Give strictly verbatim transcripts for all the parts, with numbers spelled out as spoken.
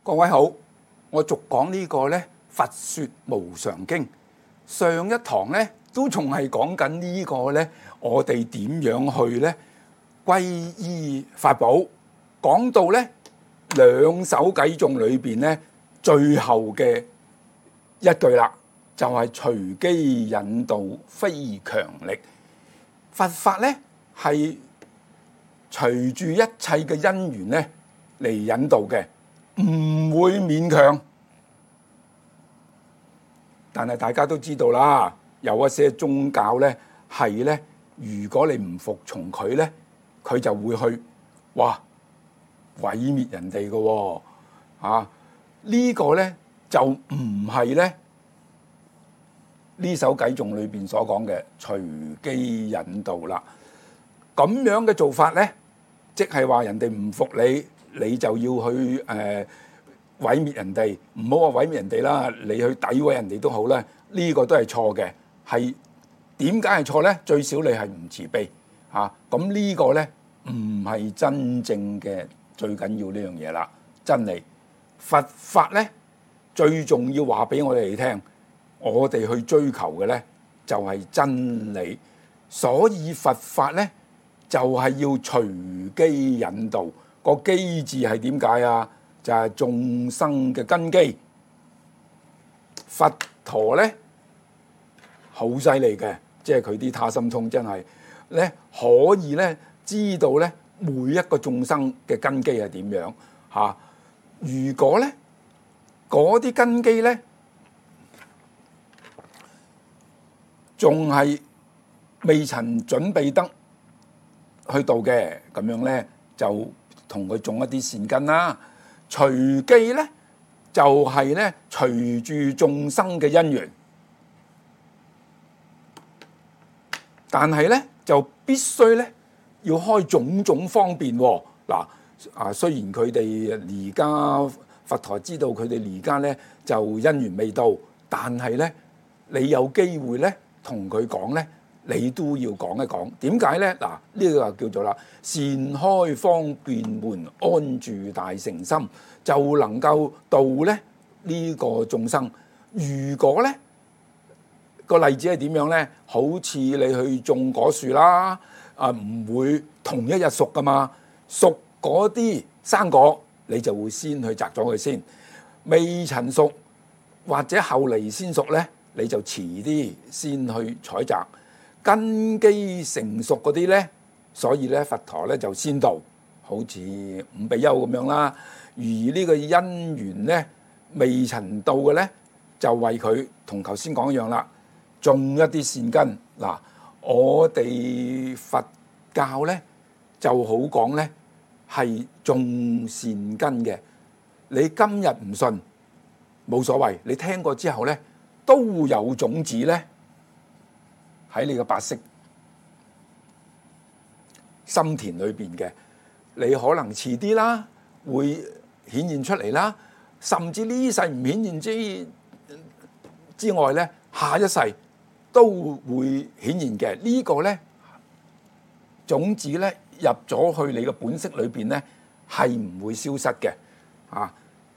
各位好，我續講呢個咧《佛說無常經》。上一堂咧都仲係講緊呢個咧，我哋點樣去咧皈依法寶。講到咧兩首偈頌裏邊咧最後嘅一句啦，就係隨機引導，非強力。佛法咧係隨住一切嘅因緣咧嚟引導嘅，唔會勉強。但係大家都知道啦，有一些宗教咧係咧，如果你唔服從佢咧，佢就會去哇毀滅人哋嘅喎。啊，呢個咧就唔係咧呢首偈頌裏邊所講嘅隨機引導啦。咁樣嘅做法咧，即係話人哋唔服你，你就要去誒、呃、毀滅人哋。唔好話毀滅人哋啦，你去詆毀人哋都好啦，呢、這個都係錯嘅。係點解係錯咧？最少你係唔慈悲嚇。咁、啊、呢個咧唔係真正嘅最緊要呢樣嘢啦。真理佛法咧最重要話俾我哋聽，我哋去追求嘅咧就係、是、真理。所以佛法咧就係、是、要隨機引導。個機字係點解啊？就係、是、眾生嘅根基。佛陀咧好犀利嘅，即係佢啲他心通真係咧可以咧知道咧每一個眾生嘅根基係點樣嚇、啊。如果咧嗰啲根基咧仲係未曾準備得去到嘅，咁樣咧就同佢種一啲善根啦。隨機咧就係咧隨住眾生嘅因緣，但係咧就必須咧要開種種方便喎。嗱啊，雖然佢哋而家佛陀知道佢哋而家咧就因緣未到，但係咧你有機會咧同佢講咧，你都要講一講點解咧？嗱，呢個叫做啦，善開方便門，安住大乘心，就能夠度咧呢個眾生。如果咧個例子係點樣咧？好似你去種果樹啦，啊唔會同一日熟噶嘛，熟嗰啲生果你就會先去摘咗佢先，未曾熟或者後嚟先熟咧，你就遲啲先去採摘。根基成熟嗰啲咧，所以咧佛陀咧就先度，好似五比丘咁樣啦。而呢個因緣咧未曾到嘅咧，就為佢同頭先講一樣啦，種一啲善根。嗱，我哋佛教咧就好講咧係種善根嘅。你今日唔信冇所謂，你聽過之後咧都有種子咧喺你嘅白色心田裏邊嘅，你可能遲啲啦會顯現出嚟啦，甚至呢世唔顯現之之外咧，下一世都會顯現嘅。這個、呢個咧種子咧入咗去你嘅本色裏邊咧，係唔會消失嘅啊！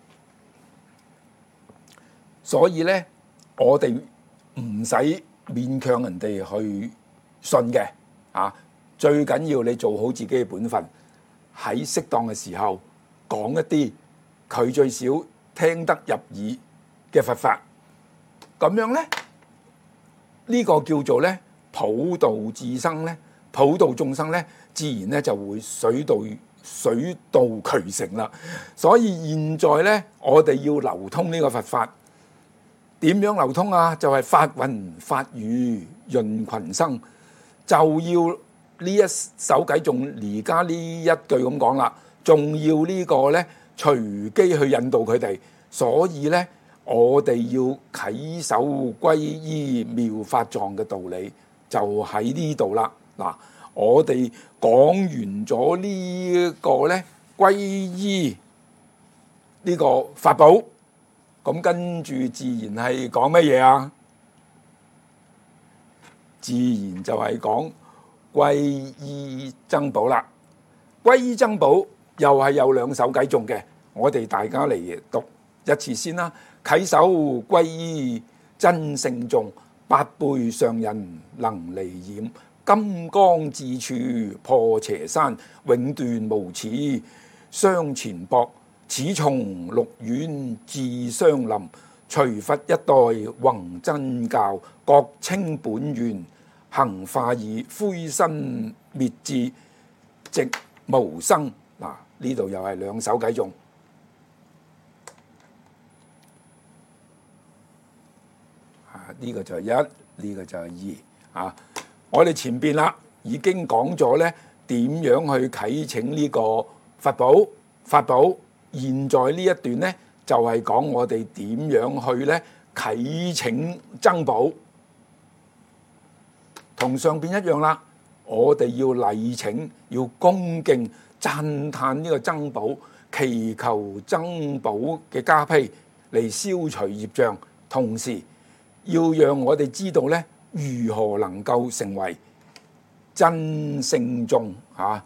所以咧，我哋唔使勉強人哋去信嘅啊！最緊要你做好自己嘅本分，喺適當嘅時候講一啲佢最少聽得入耳嘅佛法，咁樣咧呢個叫做咧普度自生咧，普度眾生咧，自然咧就會水到水到渠成啦。所以現在咧，我哋要流通呢個佛法。點樣流通啊？就係、是、法雲法雨潤群生，就要呢一首偈頌而家呢一句咁講啦，仲要呢個咧隨機去引導佢哋。所以咧，我哋要稽首皈依妙法藏嘅道理，就喺呢度啦。嗱，我哋講完咗呢個咧皈依呢個法寶。咁跟住自然係講乜嘢啊？自然就係講皈依僧寶啦。皈依僧寶又係有兩首偈頌嘅， 我哋大家嚟讀一次先啦。稽首歸依真聖眾，百倍上人能離染。金剛智處破邪山，永斷無始相前縛。此從鹿苑自相林，隨佛一代弘真教。覺清本願行化義，灰身滅智寂無生。嗱，呢度又係兩首偈頌。啊，呢個就係一，呢個就係二。啊，我哋前邊啦已經講咗咧點樣去啟請呢個佛寶、法寶。現在呢一段咧就係講我哋點樣去咧啟請僧寶，同上邊一樣啦。我哋要禮請，要恭敬讚歎呢個僧寶，祈求僧寶嘅加被嚟消除業障，同時要讓我哋知道咧如何能夠成為真聖眾啊！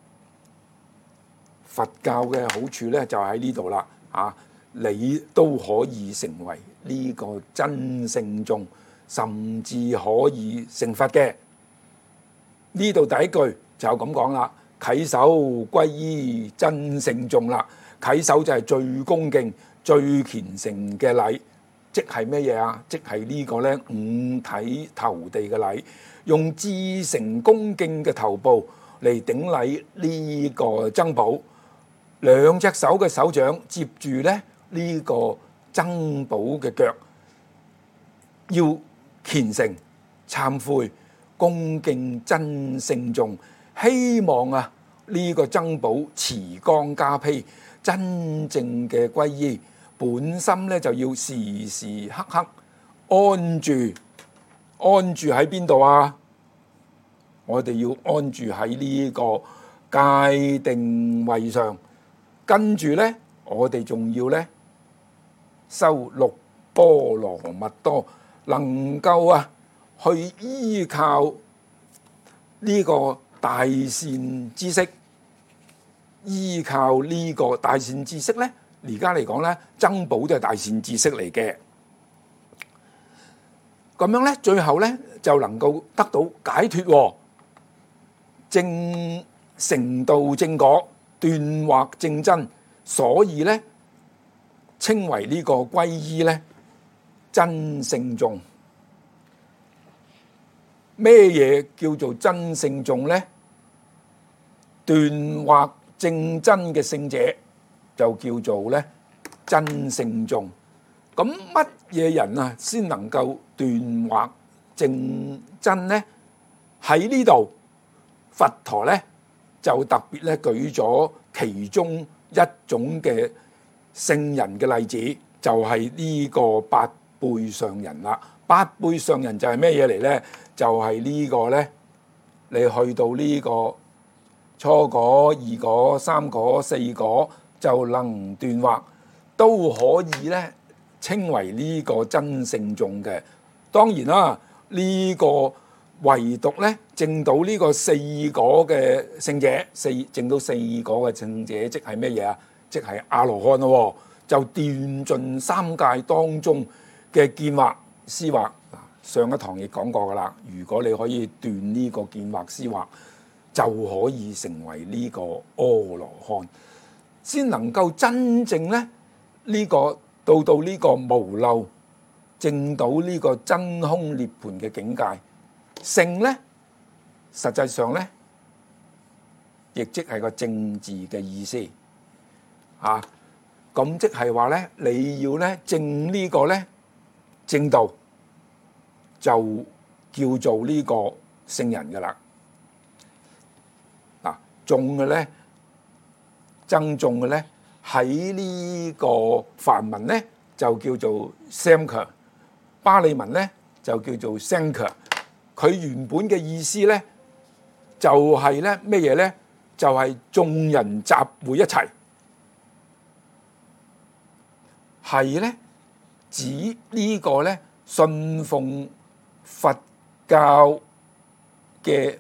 佛教嘅好處咧就喺呢度啦，啊，你都可以成為呢個真聖眾，甚至可以成佛嘅。呢度第一句就咁講啦，稽首歸依真聖眾啦。稽首就係最恭敬、最虔誠嘅禮，即係咩嘢啊？即係呢個咧五體投地嘅禮，用至誠恭敬嘅頭部嚟頂禮呢個僧寶。兩隻手嘅手掌接住咧呢個僧寶嘅腳，要虔誠懺悔恭敬真聖眾，希望啊呢個僧寶持光加被，真正嘅歸依。本心咧就要時時刻刻安住，安住喺邊度啊？我哋要安住喺呢個戒定慧上。跟住咧，我哋仲要咧修六波羅蜜多，能夠啊去依靠呢個大善知識，依靠呢個大善知識咧。而家嚟講咧，僧寶都係大善知識嚟嘅。咁樣咧，最後咧就能夠得到解脫，正成道正果。斷惑正真，所以咧稱為呢個歸依咧真聖眾。咩嘢叫做真聖眾咧？斷惑正真嘅聖者就叫做咧真聖眾。咁乜嘢人啊先能夠斷惑正真咧？喺呢度佛陀咧就特別咧舉咗其中一種嘅聖人嘅例子，就係呢個八輩上人啦。八輩上人就係咩嘢嚟咧？就係呢個咧，你去到呢個初果、二果、三果、四果就能斷惑，都可以咧稱為呢個真聖眾嘅。當然啦，呢個唯獨咧證到呢個四果嘅聖者，四證到四果嘅聖者，即係咩嘢啊？即係阿羅漢咯，就斷盡三界當中嘅見惑思惑。上一堂亦講過噶啦，如果你可以斷呢個見惑思惑，就可以成為呢個阿羅漢，先能夠真正咧呢個到到呢個無漏證到呢個真空涅槃嘅境界。聖咧，實際上咧，亦即係個正字嘅意思，啊，咁即係話咧，你要咧證呢個咧正道，就叫做呢個聖人噶啦。嗱，眾嘅咧，僧眾嘅咧，喺呢個梵文咧就叫做 Samkhya， 巴利文咧就叫做 Sankhya。佢原本嘅意思咧，就係咧咩嘢咧？就係眾人集會一齊，係咧指呢個咧信奉佛教嘅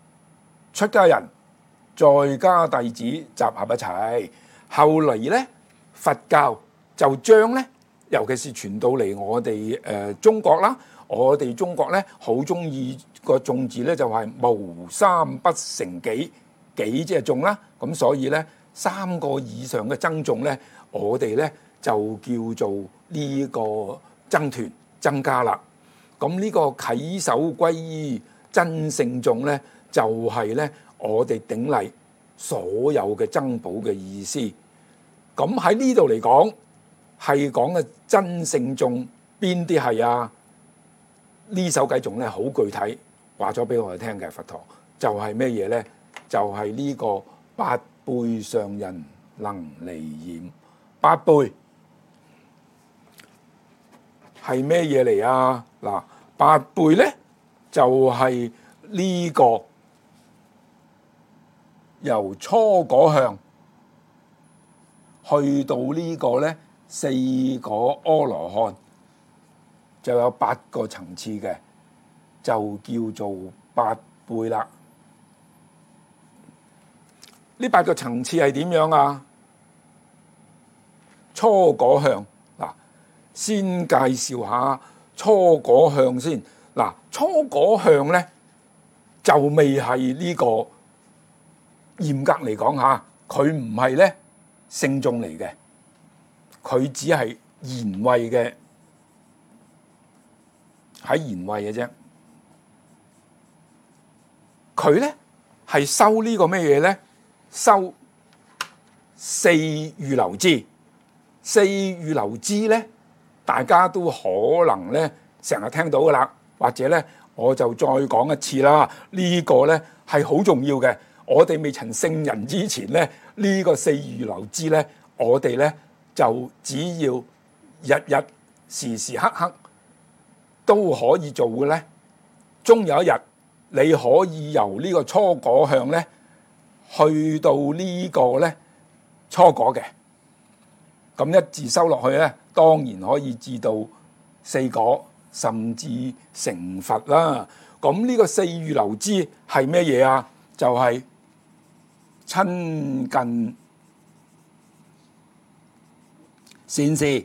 出家人，在家弟子集合一齊。後嚟咧佛教就將咧，尤其是傳到嚟我哋誒中國啦，我哋中國咧好中意個眾字咧就係無三不成幾，幾即係眾啦，咁所以咧三個以上嘅僧眾咧，我哋咧就叫做呢個僧團僧伽啦。咁呢個稽首歸依真聖眾咧，就係咧我哋頂禮所有嘅僧寶嘅意思。咁喺呢度嚟講，係講嘅真聖眾邊啲係啊？呢首偈頌咧好具體話咗俾我哋聽嘅，佛陀就係咩嘢咧？就係、是、呢個八輩上人能離染。八輩係咩嘢嚟啊？嗱，八輩咧就係、是、呢個由初果向去到呢個咧四果阿羅漢，就有八個層次嘅，就叫做八輩啦。呢八個層次係點樣啊？初果向嗱，先介紹下初果向先。嗱，初果向咧就未係呢個嚴格嚟講下，佢唔係咧聖眾嚟嘅，佢只係賢位嘅，喺賢位嘅啫。佢咧係修呢個咩嘢咧？修四預流支。四預流支咧，大家都可能咧成日聽到噶啦，或者咧我就再講一次啦。呢個咧係好重要嘅。我哋未曾聖人之前咧，呢個四預流支咧，我哋咧就只要日日時時刻刻都可以做嘅咧。終有一日，你可以由呢個初果向咧，去到呢個咧初果嘅。咁一字收落去咧，當然可以至到四果，甚至成佛啦。咁呢個四預流支係咩嘢啊？就係、是、親近善事，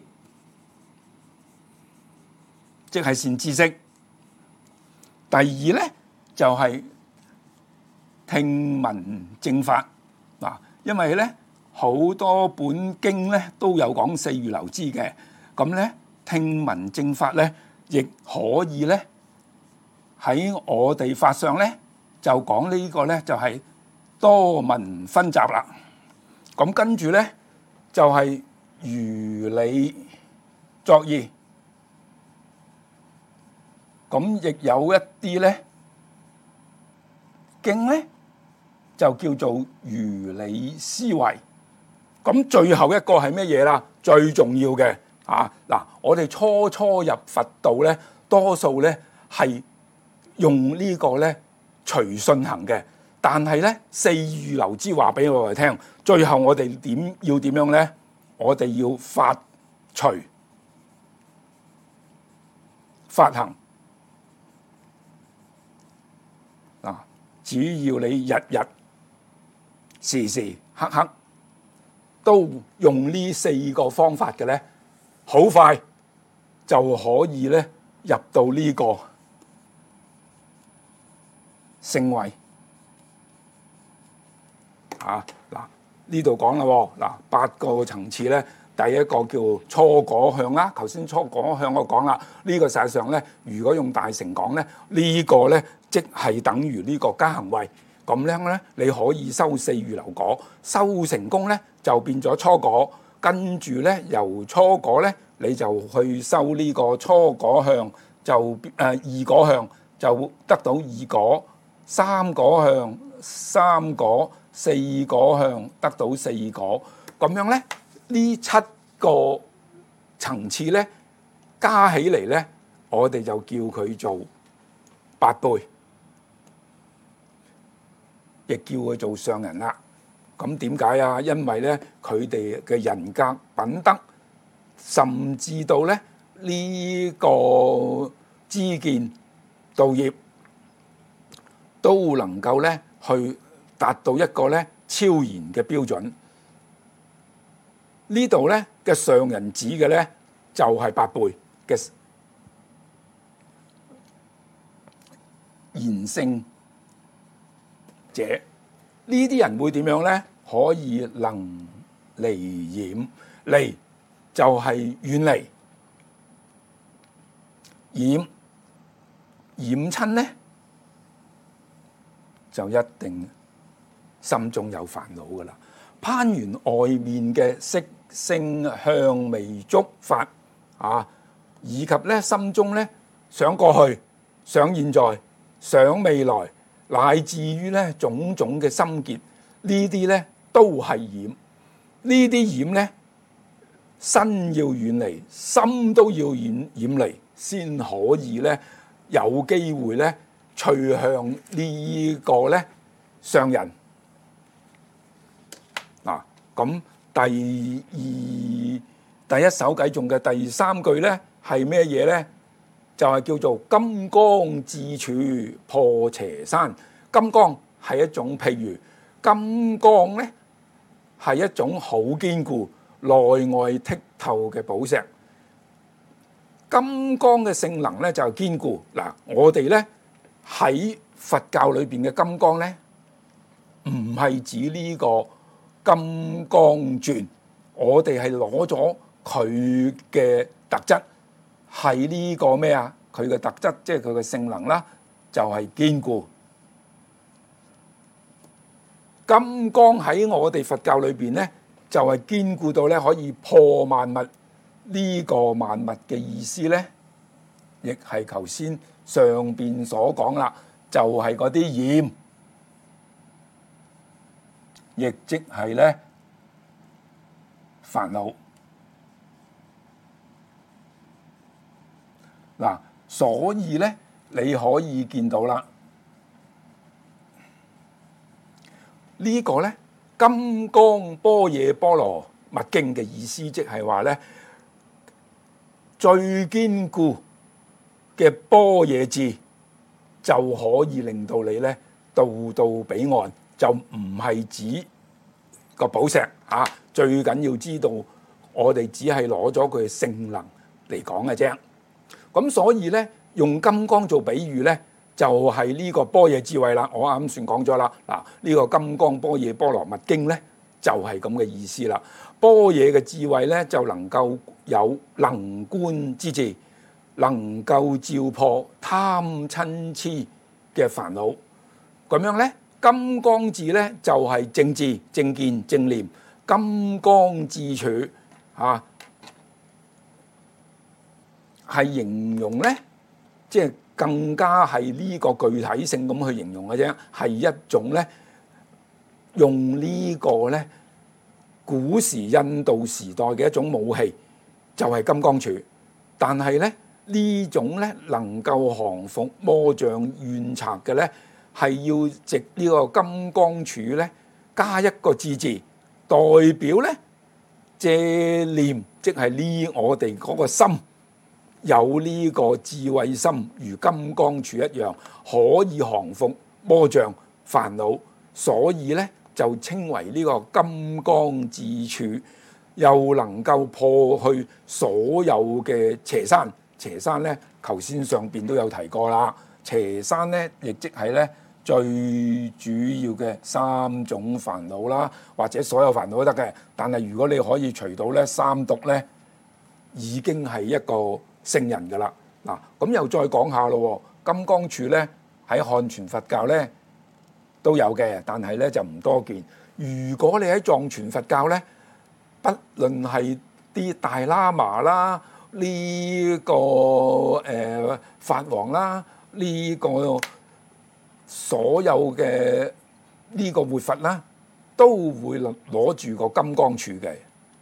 即係善知識。第二咧就係、是、聽聞正法嗱，因為咧。好多本經咧都有講四預流支嘅，咁咧聽聞正法咧，亦可以咧喺我哋法上咧就講呢個咧就係多聞薰習啦。咁跟住咧就係如理作意，咁亦有一啲咧經咧就叫做如理思維。咁最後一個係咩嘢啦？最重要嘅啊嗱，我哋初初入佛道咧，多數咧係用呢個咧隨信行嘅，但係咧四預流支話俾我哋聽，最後我哋點要點樣咧？我哋要法隨法行嗱，只要你日日時時刻刻都用呢四個方法嘅咧，好快就可以咧入到呢個聖位啊！嗱，呢度講啦喎，嗱八個層次咧，第一個叫初果向啦。頭先初果向我講啦，呢個實際上咧，如果用大乘講咧，呢個咧即係等於呢個加行位。咁樣咧，你可以修四預流果，修成功咧就變咗初果，跟住咧由初果咧你就去修呢個初果向，就誒、呃、二果向就得到二果，三果向三果，四果向得到四果。咁樣咧呢七個層次咧加起嚟咧，我哋就叫佢做八輩。亦叫佢做上人啦。咁點解啊？因為咧，佢哋嘅人格品德，甚至到咧呢個知見道業，都能夠咧去達到一個咧超然嘅標準。 呢度咧嘅上人指嘅咧就係八輩嘅賢聖者，呢啲人會點樣咧？可以能離染，離就係遠離，染染親咧就一定心中有煩惱噶啦。攀緣外面嘅色聲香味觸法啊，以及咧心中咧想過去、想現在、想未來，乃至於咧種種嘅心結，呢啲咧都係染。呢啲染咧，身要遠離，心都要遠遠離，先可以咧有機會咧趨向呢個咧上人。嗱，咁第二第一首偈頌嘅第三句咧係咩嘢咧？就係叫做金剛智處破邪山。金剛係一種譬如，金剛咧係一種好堅固、內外剔透嘅寶石。金剛嘅性能咧就係堅固。嗱，我哋咧喺佛教裏邊嘅金剛咧，唔係指呢個金剛鑽，我哋係攞咗佢嘅特質，係呢個咩啊？佢嘅特質即係佢嘅性能啦，就係堅固。金剛喺我哋佛教裏邊咧，就係堅固到咧可以破萬物。呢個萬物嘅意思咧，亦係頭先上邊所講啦，就係嗰啲染。亦即係咧煩惱。嗱，所以咧你可以見到啦，呢個咧《金剛般若波羅蜜經》嘅意思，即係話咧最堅固嘅般若智就可以令到你咧渡到彼岸。就唔係指個寶石啊，最緊要知道我哋只係攞咗佢嘅性能嚟講嘅啫。咁所以咧，用金剛做比喻咧，就係、是、呢個般若智慧啦。我啱先講咗啦，嗱、這、呢個《金剛般若波羅蜜經》咧，就係咁嘅意思啦。般若嘅智慧咧，就能夠有能觀之智，能夠照破貪嗔痴嘅煩惱。咁樣咧。金剛智咧就係正智、正見、正念，金剛智處啊，係形容咧，即係更加係呢個具體性咁去形容嘅啫，係一種咧用呢個咧古時印度時代嘅一種武器，就係金剛杵。但係咧呢種咧能夠降伏魔障怨賊嘅咧。係要藉呢個金剛杵咧，加一個智字，代表咧借念，即係呢我哋嗰個心有呢個智慧心，如金剛杵一樣，可以降服魔障煩惱，所以咧就稱為呢個金剛智杵，又能夠破去所有嘅邪山。邪山咧，頭先上邊都有提過啦。邪山咧，亦即係咧。最主要嘅三種煩惱啦，或者所有煩惱都得嘅。但係如果你可以除到咧三毒咧，已經係一個聖人噶啦。嗱，咁又再講下咯。金剛杵咧喺漢傳佛教咧都有嘅，但係咧就唔多見。如果你喺藏傳佛教咧，不論係啲大喇嘛啦，呢、這個誒、呃、法王啦，呢、這個。所有嘅呢個活佛啦，都會攞住個金剛杵嘅。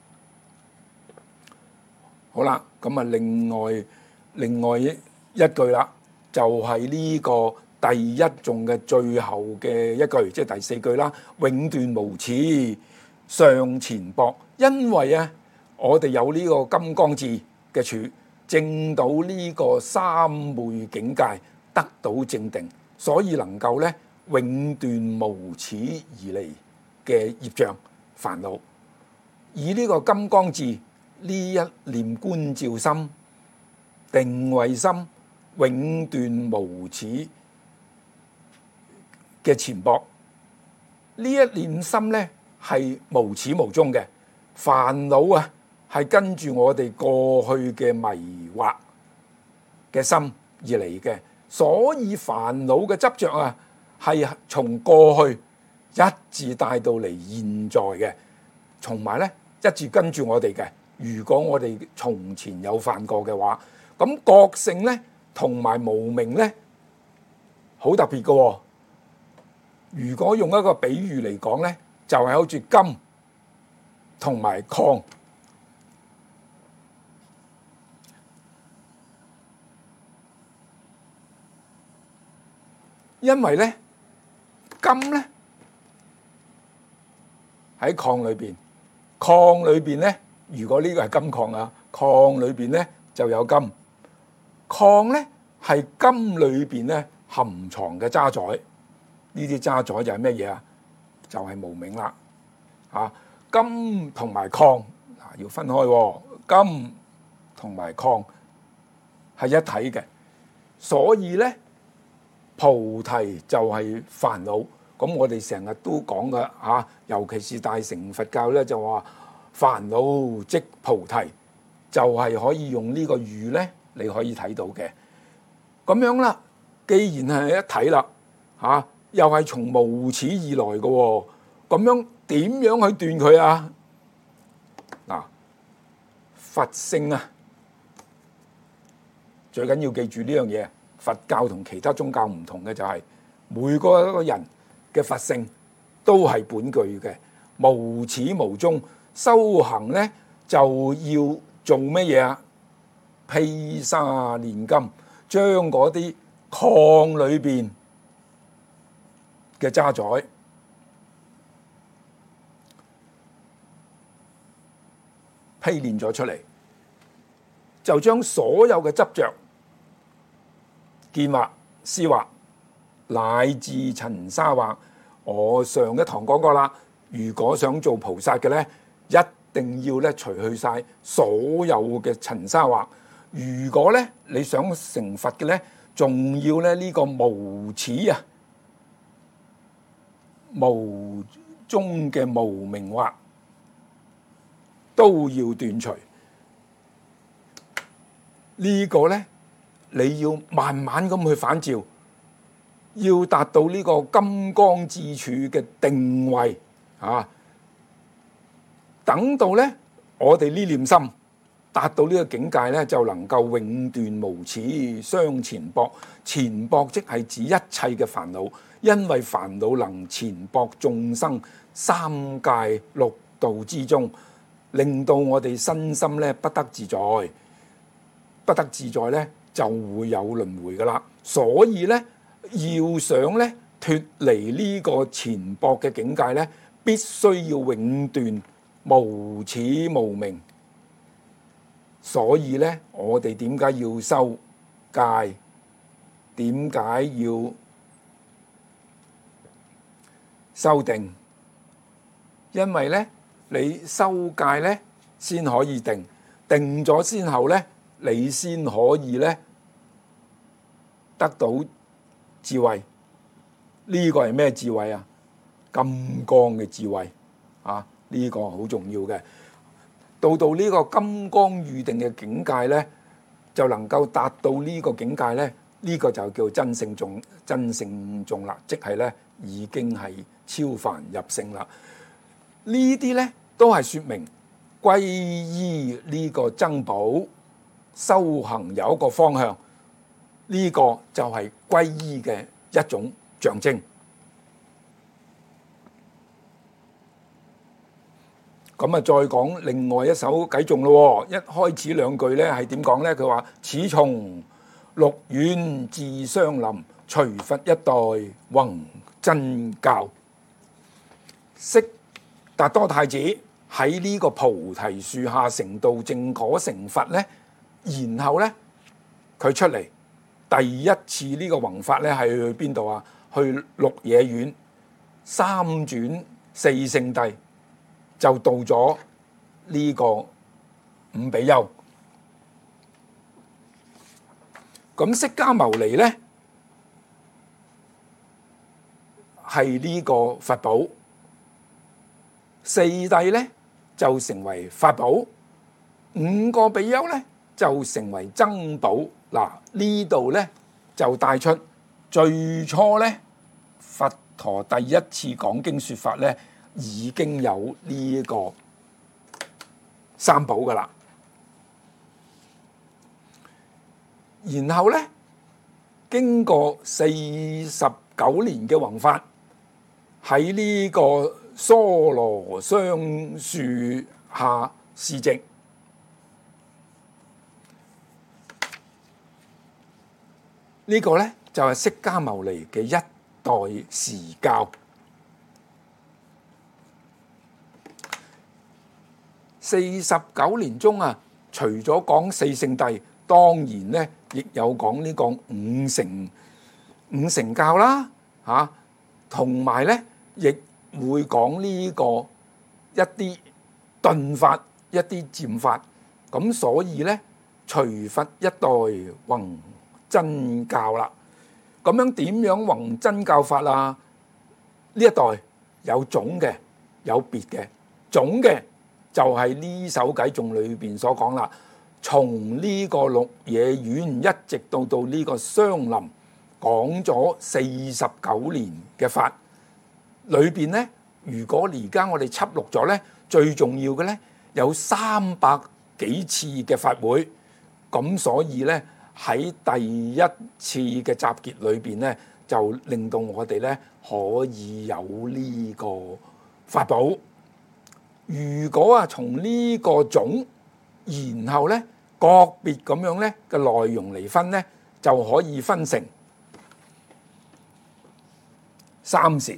好啦，咁啊，另外另外一一句啦，就係、是、呢個第一頌嘅最後嘅一句，即係第四句啦。永斷無始上前博，因為啊，我哋有呢個金剛智嘅杵，證到呢個三昧境界，得到正定。所以能夠咧永斷無始而嚟嘅業障煩惱。 以呢個金剛智呢一念觀照心、定慧心，永斷無始嘅纏縛。呢一念心咧係無始無終嘅煩惱啊，係跟住我哋過去嘅迷惑嘅心而嚟嘅，所以煩惱嘅執着啊，係從過去一直帶到嚟現在嘅，同埋咧一直跟住我哋嘅。如果我哋從前有犯過嘅話，咁覺性咧同埋無明咧好特別嘅喎。如果用一個比喻嚟講咧，就係好似金同埋礦，因為咧金咧喺礦裏邊，礦裏邊咧，如果呢個係金礦啊，礦裏邊咧就有金，礦咧係金裏邊咧含藏嘅渣滓。呢啲渣滓就係咩嘢啊？就係、是、無明啦。啊，金同埋礦啊要分開喎，金同埋礦係一體嘅，所以咧菩提就係煩惱。咁我哋成日都講嘅嚇，尤其是大乘佛教咧就話煩惱即菩提，就係、是、可以用呢個喻咧，你可以睇到嘅。咁樣啦，既然係一體啦，嚇、啊。又係從無始以來嘅喎，咁樣點樣去斷佢啊？嗱，佛性啊，最緊要記住呢樣嘢。佛教同其他宗教唔同嘅就係每個一個人嘅佛性都係本具嘅，無始無終。修行咧就要做乜嘢啊？披沙煉金，將嗰啲礦裏邊嘅渣滓批煉咗出嚟，就將所有嘅執着、見惑、思惑，乃至塵沙惑。我上一堂講過啦，如果想做菩薩嘅咧，一定要咧除去晒所有嘅塵沙惑。如果咧你想成佛嘅咧，仲要咧呢個無始啊，無終嘅無明惑都要斷除。呢個咧你要慢慢咁去反照，要達到呢個金剛智處嘅定位啊。等到咧我哋呢念心達到呢個境界咧，就能夠永斷無始相纏縛。纏縛即係指一切嘅煩惱，因為煩惱能纏縛眾生三界六道之中，令到我哋身心咧不得自在，不得自在咧就會有輪迴噶啦。所以咧要想咧脫離呢個纏縛嘅境界咧，必須要永斷無始無明。所以咧我哋點解要修戒？點解要修定？因為咧你修戒咧先可以定，定咗先後咧你先可以咧得到智慧。呢個係咩智慧啊？金剛嘅智慧啊！呢個好重要嘅。到到呢個金剛喻定嘅境界咧，就能夠達到呢個境界咧，呢個就叫真聖眾，真聖眾啦，即係咧已經係超凡入聖啦。呢啲咧都係說明皈依呢個僧寶修行有一個方向，呢個就係皈依嘅一種象徵。咁啊，再講另外一首偈頌咯。一開始兩句咧係點講咧？佢話：此從鹿苑智相林，隨佛一代弘真教。悉達多太子喺呢個菩提樹下成道正果成佛咧，然後咧佢出嚟第一次呢個弘法咧係去邊度啊？去鹿野苑三轉四聖諦。就到咗呢個五比丘。咁釋迦牟尼咧係呢個佛寶，四弟咧就成為法寶，五個比丘咧就成為僧寶。嗱，呢度咧就帶出最初咧佛陀第一次講經說法咧已經有呢個三寶噶啦。然後咧，經過四十九年嘅弘法，喺呢個娑羅雙樹下示寂。呢個咧就係釋迦牟尼嘅一代時教。四十九年中啊，除咗講四聖諦，當然咧，亦有講呢個五乘五乘教啦，嚇，同埋咧，亦會講呢個一啲頓法、一啲漸法。咁所以咧，隨佛一代弘真教啦。咁樣點樣弘真教法啊？呢一代有總嘅，有別嘅。總嘅就係呢首偈頌裏邊所講啦。從呢個鹿野苑一直到到呢個雙林，講咗四十九年嘅法，裏邊咧，如果而家我哋輯錄咗咧，最重要嘅咧有三百幾次嘅法會，咁所以咧喺第一次嘅集結裏邊咧，就令到我哋咧可以有呢個法寶。如果啊從呢個總，然後咧個別咁樣咧嘅內容嚟分咧，就可以分成三時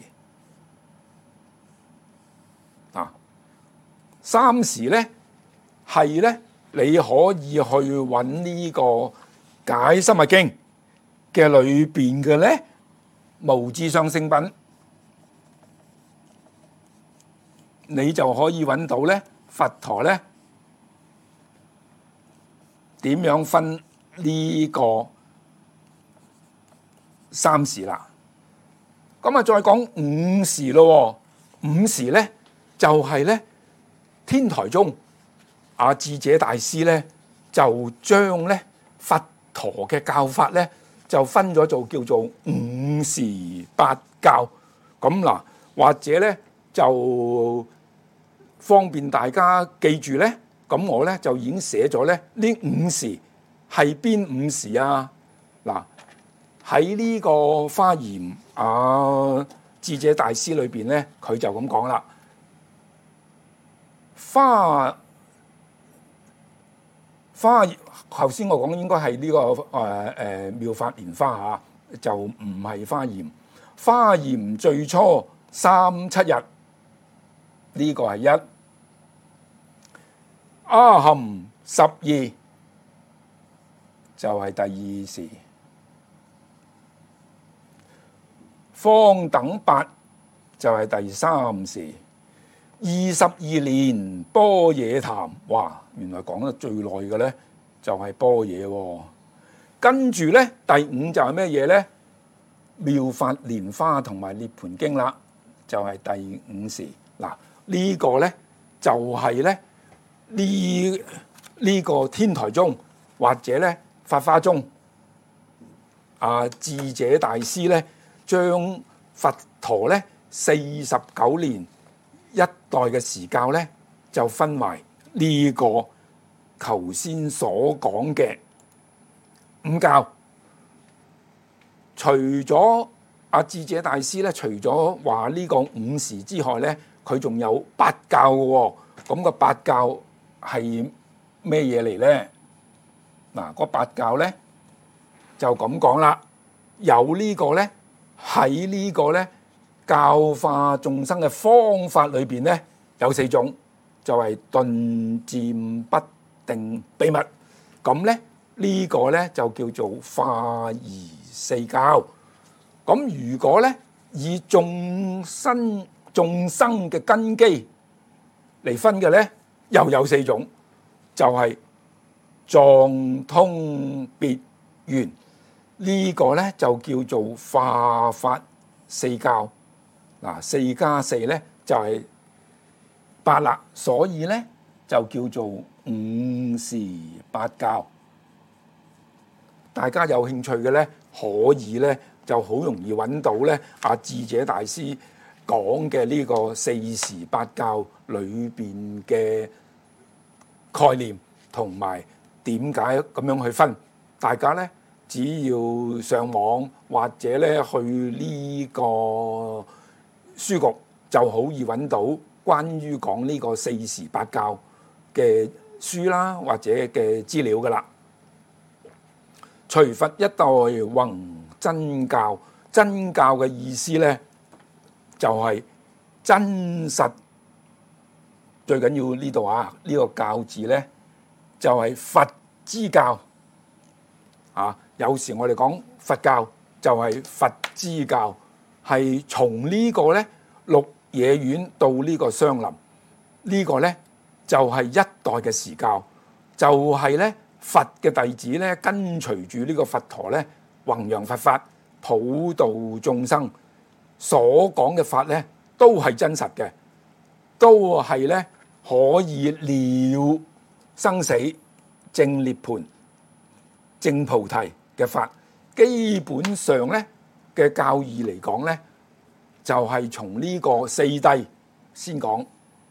啊。三時咧係咧，你可以去揾呢個解深密經嘅裏邊嘅咧無字相勝品，你就可以揾到咧佛陀咧點樣分呢個三時啦。咁啊，再講五時咯。五時咧就係咧天台宗阿智者大師咧就將咧佛陀嘅教法咧就分咗做叫做五時八教。咁嗱，或者咧就方便大家記住咧，咁我咧就已經寫咗咧呢五時係邊五時啊？嗱，喺呢個華嚴啊智者大師裏邊咧，佢就咁講啦。花花頭先我講應該係呢個誒誒妙法蓮花嚇，就唔係華嚴。華嚴最初三七日，呢個係一。阿含十二就係第二時。方等八就係第三時。二十二年般若談，哇！原來講得最耐嘅咧就係般若喎。跟住咧第五就係咩嘢咧？妙法蓮花同埋涅槃經啦，就係第五時。嗱，呢個咧就係咧呢呢個天台宗或者咧法華宗啊智者大師咧將佛陀咧四十九年一代嘅時教咧，就分埋呢個頭先所講嘅五教。除咗阿智者大師咧，除咗話呢個五時之外咧，佢仲有八教嘅喎。咁個八教係咩嘢嚟咧？嗱，個八教咧就咁講啦。有呢個咧喺呢個咧。教化眾生嘅方法裏邊咧有四種，就係頓漸不定秘密。咁咧呢個咧就叫做化儀四教。咁如果咧以眾生眾生嘅根基嚟分嘅咧， 又有四種，就係藏通別圓，呢個咧就叫做化法四教。嗱，四加四咧就係八啦，所以咧就叫做五時八教。大家有興趣嘅咧，可以咧就好容易揾到咧阿智者大師講嘅呢個四時八教裏邊嘅概念同埋點解咁樣去分。大家咧只要上網或者咧去呢個書局就好易揾到關於講呢個四時八教嘅書啦，或者嘅資料噶啦。隨佛一代弘真教，真教嘅意思咧就係真實。最緊要呢度啊，呢個教字咧就係佛之教啊。有時我哋講佛教就係佛之教，係從呢個咧鹿野苑到呢個雙林，呢個咧就係一代嘅時教，就係咧佛嘅弟子咧跟隨住呢個佛陀咧弘揚佛法，普度眾生，所講嘅法咧都係真實嘅，都係咧可以了生死、證涅槃、證菩提嘅法。基本上咧嘅教義嚟講咧，就係從呢個四諦先講，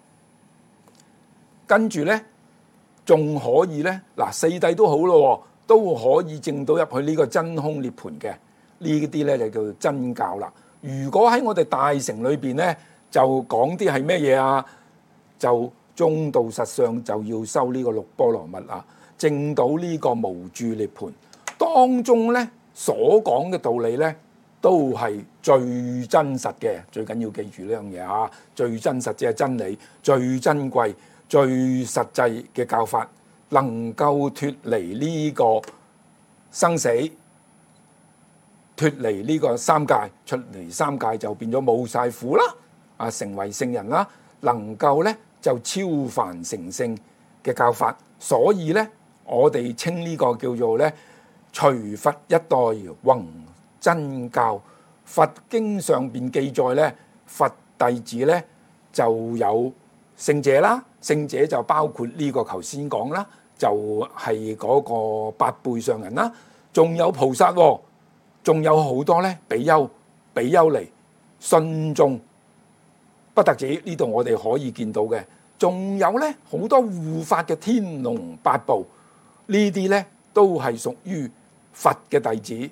跟住咧仲可以咧嗱，四諦都好咯，都可以證到入去呢個真空涅槃嘅，呢啲咧就叫做真教啦。如果喺我哋大乘裏邊咧，就講啲係咩嘢啊？就中道實相就要修呢個六波羅蜜啊，證到呢個無住涅槃。當中咧所講嘅道理咧，都係最真實嘅。最緊要記住呢樣嘢啊！最真實即係真理，最珍貴、最實際嘅教法，能夠脫離呢個生死，脫離呢個三界，出離三界就變咗冇晒苦啦，啊，成為聖人啦，能夠咧就超凡成聖嘅教法。所以咧，我哋稱呢個叫做咧隨佛一代弘真教。佛經上邊記載咧，佛弟子咧就有聖者啦，聖者就包括呢個頭先講啦，就係嗰個八輩上人啦，仲有菩薩喎，仲有好多咧比丘、比丘尼、信眾，不特止呢度我哋可以見到嘅，仲有咧好多護法嘅天龍八部，呢啲咧都係屬於佛嘅弟子。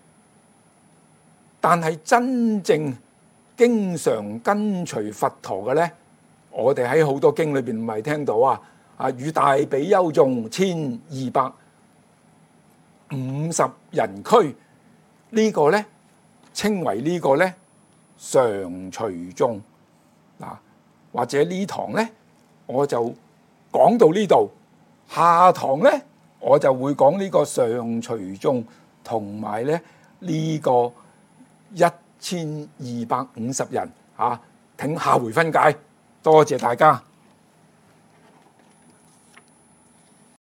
但係真正經常跟隨佛陀嘅咧，我哋喺好多經裏邊唔係聽到啊啊，與大比丘眾千二百五十人俱，呢個咧稱為呢個咧常隨眾嗱，或者呢堂咧我就講到呢度，下堂咧我就會講呢個常隨眾同埋咧呢個一千二百五十人啊，請下回分解。多謝大家。